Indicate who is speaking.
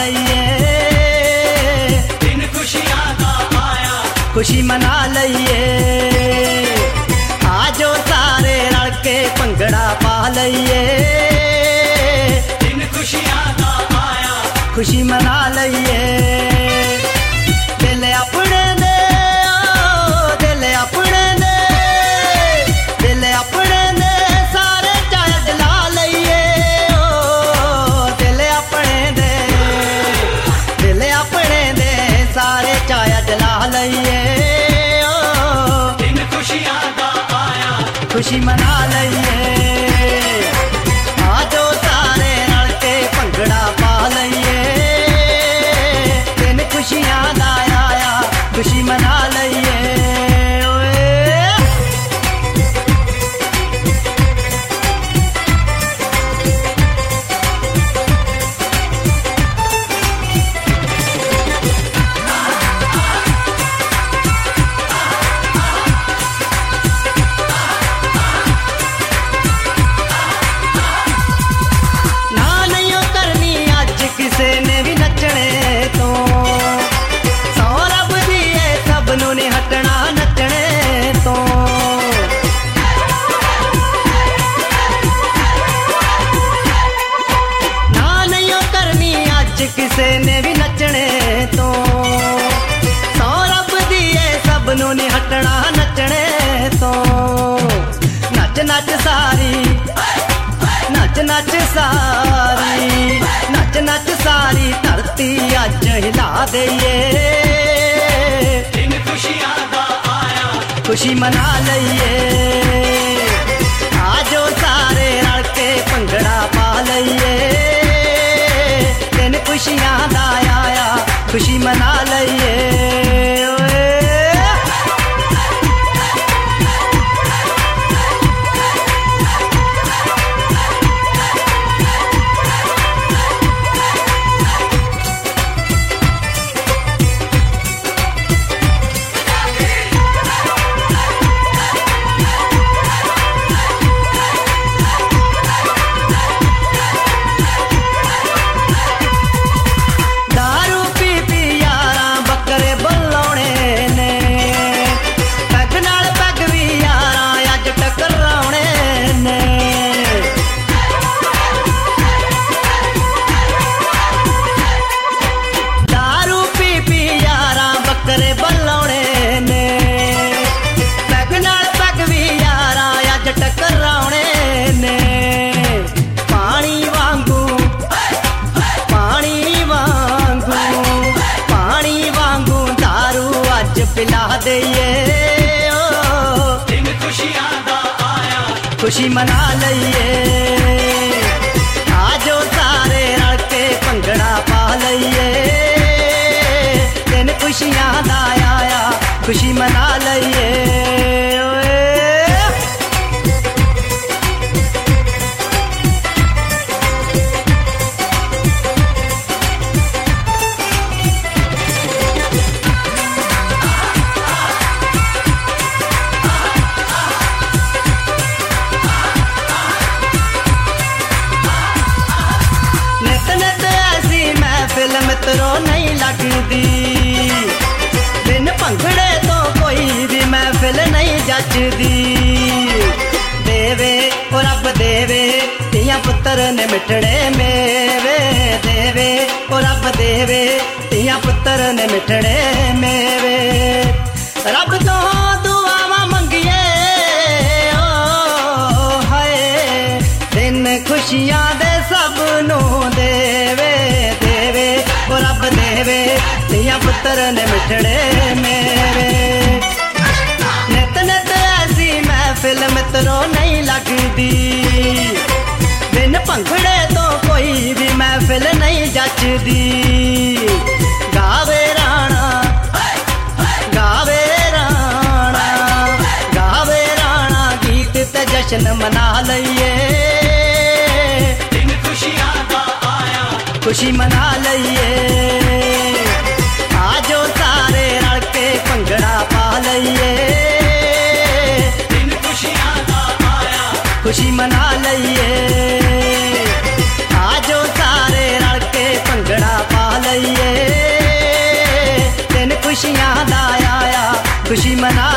Speaker 1: लईए,
Speaker 2: दिन खुशियां दा आया,
Speaker 1: खुशी मना लईए। आजो सारे रल के भंगड़ा पा लईए,
Speaker 2: दिन खुशियां दा आया,
Speaker 1: खुशी मना लईए। दिल अपने दे, दिल अपने दे, दिल अपने दे सारे चाहे जला लईए, दिल अपने दे, दिल अपने दे सारे चाहे जला लईए,
Speaker 2: दिन खुशियां दा आया,
Speaker 1: खुशी मना लईए। आजो सारे रल के भंगड़ा पा लईए, दिन खुशियां दा आया, खुशी मना लईए। ना नहीं करनी अज किसे ने भी नचने तो, सौरभ दिए सब नू नहीं हटना नचने तो। ना नहीं करनी अज किसे ने भी नचने तो, सौरभ दिए सब नू नहीं हटना नचने तो। नच नच सारी, नच नच सारी, नच नच सारी धरती अज हिला दईए,
Speaker 2: दिन खुशियां दा आया,
Speaker 1: खुशी मना लईए। आजो सारे रल के भंगड़ा पा लईए, दिन खुशियां दा आया, खुशी मना लईए। दारू पी पी यारा बकरे बल्लौने ने, पैग नाल पैग भी यारा अज टकराउणे ने। दारू पी पी यारा बकरे बल्लौने ने, पैग नाल पैग भी यारा अज टकराउणे ने। पानी वांगू, पानी वांगू, पानी वांगू दारू अज पिला दईए,
Speaker 2: दिन खुशियां दा आया,
Speaker 1: खुशी मना लईए। आजो सारे रल के भंगड़ा पा लईए, दिन खुशियां दा आया, खुशी मना लईए। नित नित ऐसी महफिल मित्रों नहीं लगदी, बिन भंगड़े तो कोई भी महफिल नहीं जचदी। देवे ओ रब देवे तियां पुत्तर ने मिठड़े मेवे, देवे ओ रब देवे तियां पुत्तर ने मिठड़े मेवे। रब तो दुआवां मंगिए ओ हाय, दिन खुशियां दे सब नू देवे, देवे ओ रब देवे तियां पुत्तर ने मिठड़े मेरे। नित नित ऐसी महफिल मित्रों नहीं लगदी, बिन भंगड़े तो कोई भी महफिल नहीं जचदी। गावे राणा, गावे राणा, गावे राणा गीत ते जश्न मना लईए,
Speaker 2: दिन खुशियां दा आया,
Speaker 1: खुशी मना लईए। आजो सारे रल के भंगड़ा पा लईए,
Speaker 2: दिन खुशियां दा आया,
Speaker 1: खुशी मना लईए। आजो सारे रल के भंगड़ा पा खुशी मना